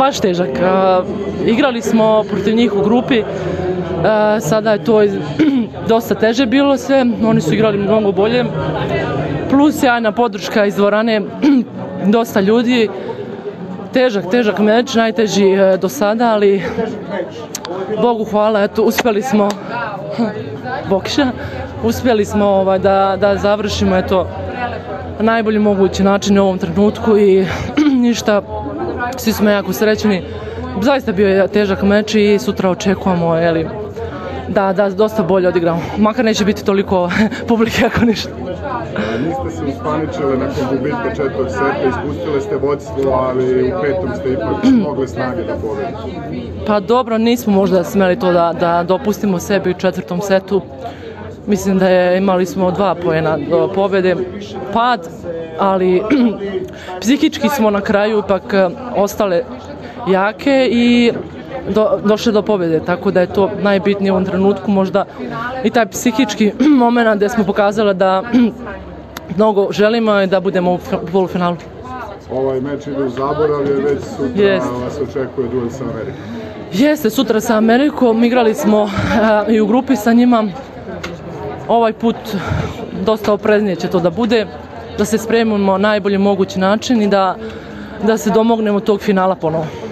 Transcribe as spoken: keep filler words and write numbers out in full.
baš težak. Igrali smo protiv njih u grupi, sada je to dosta teže bilo sve, oni su igrali mnogo bolje. Plus sjajna podrška iz dvorane, dosta ljudi. Težak, težak meč, najteži do sada, ali Bogu hvala, eto, uspjeli smo, Bokša, uspjeli smo ovaj, da, da završimo, eto, na najbolji mogući način u ovom trenutku i ništa, svi smo jako srećni. Zaista bio je težak meč i sutra očekujemo, jeli, da, da dosta bolje odigramo. Makar neće biti toliko publike ako ništa. Niste se uspaničili nakon gubitka četvrtog seta, ispustili ste vodstvo, ali u petom ste ipak mogli snage da pobedite. Pa dobro, nismo možda smeli to da, da dopustimo sebi u četvrtom setu. Mislim da je, imali smo dva poena do pobjede, pad, ali psihički smo na kraju ipak ostale jake i do, došle do pobjede, tako da je to najbitnije u ovom trenutku, možda i taj psihički moment gdje smo pokazali da mnogo želimo i da budemo u polufinalu. Ovaj meč ide u zaborav jer već sutra Jest. vas očekuje duel sa Amerikom. Jeste, sutra sa Amerikom, igrali smo a, i u grupi sa njima. Ovaj put dosta opreznije će to da bude, da se spremimo na najbolji mogući način i da, da se domognemo tog finala ponovo.